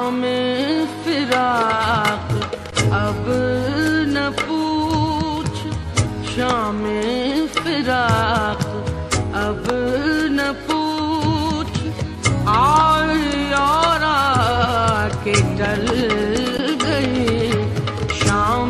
शाम फिराक अब न पूछ, शाम फिराक अब न पूछ, आई और आके टल गई। शाम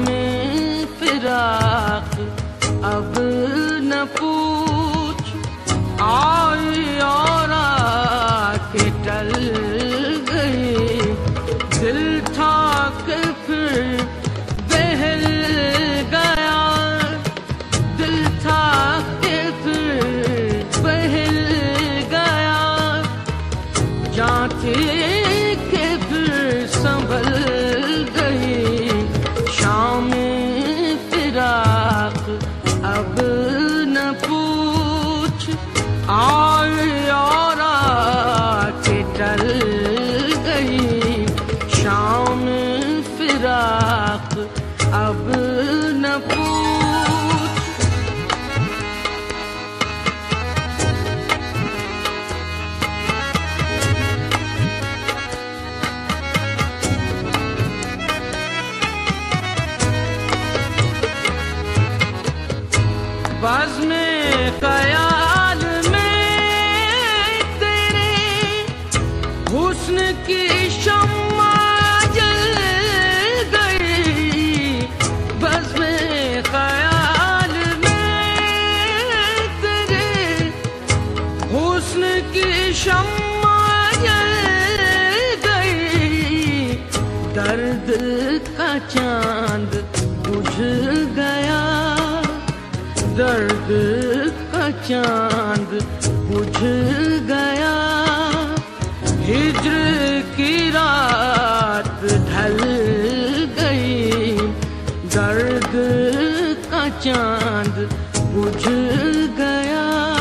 फिराक अब न पूछ, आई और आके टल गई। दिल था कि फिर बहल गया, दिल था कि फिर बहल गया, जाते के फिर संभल गई। शाम फिराक अब न पूछ, आई और आके टल गई। शाम फिराक अब न पूछ। बज़्म ख़याल में तेरे हुस्न की शम्मा जल गई। बज़्म ख़याल में तेरे हुस्न की शम्मा जल गई। दर्द का चांद बुझ गया, दर्द का चांद बुझ गया। हिज्र की रात ढल गई, दर्द का चांद बुझ गया।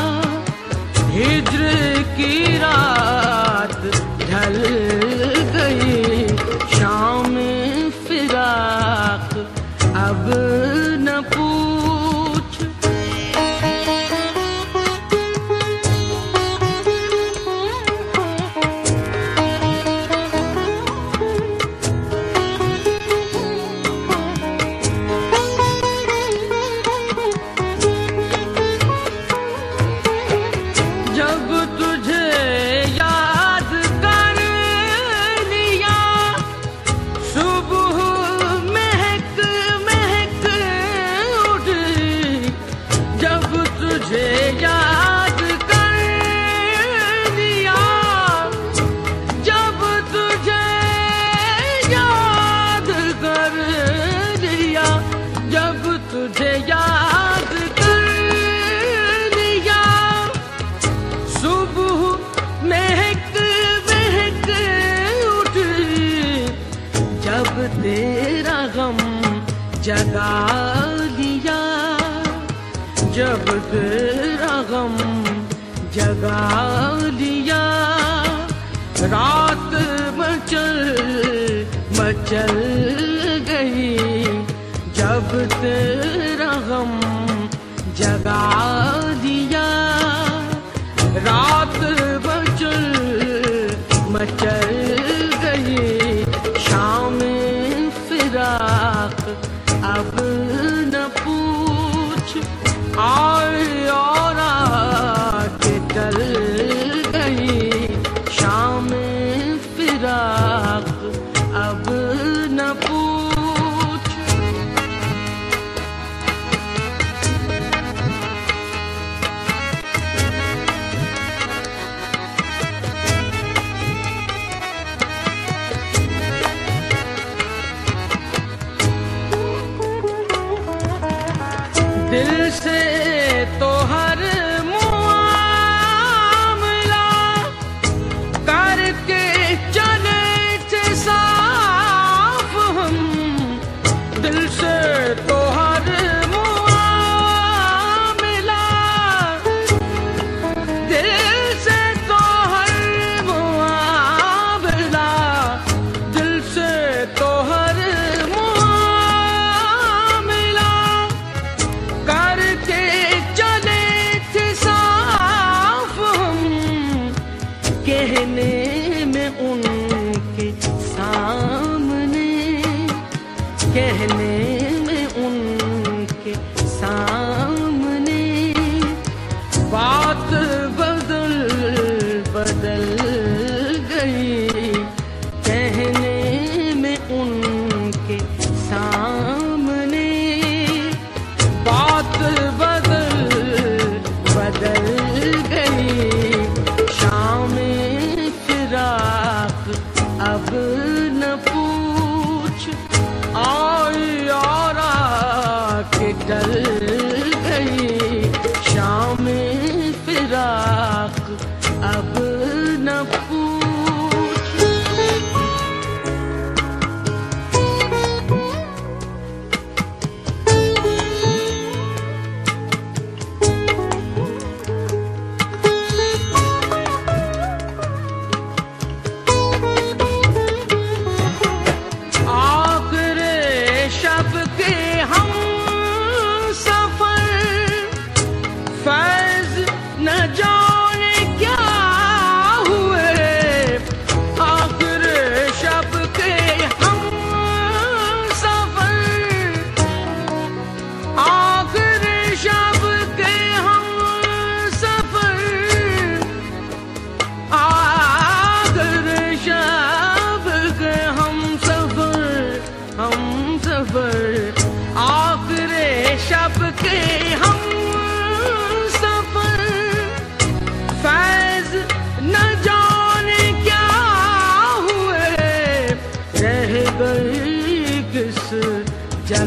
हिज्र की रात ढल गई। शाम फिराक अब न पूछ। जब तुझे याद कर लिया, सुबह महक महक उठी। जब तुझे याद कर लिया, जब तुझे याद कर लिया, जब तुझे याद कर लिया, सुबह महक महक उठी। जब तेरा गम जगा लिया, जब तेरा गम जगा लिया। रात मचल मचल गई, जब तेरा गम जगा लिया। रात मचल मचल गई। शाम फिराक अब न पूछ, आई और आके टल गई। शाम फिराक अब न पूछ।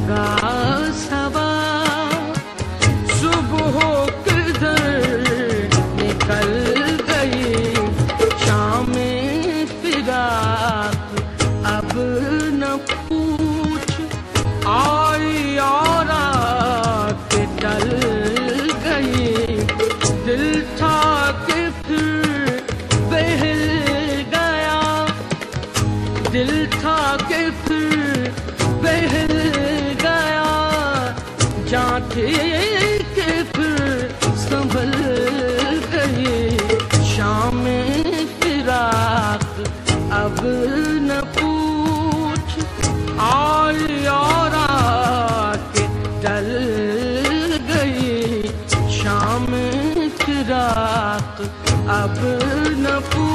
लगा सवार। सुबह किधर निकल गई, शाम फिराक अब न पूछ। आई और आके टल गई, दिल था कि फिर बहल गया, दिल था कि फिर बहल गया। जाते के फिर संभल गई, शाम फिराक अब न पूछ। आई और आके टल गई, शाम फिराक अब न पूछ।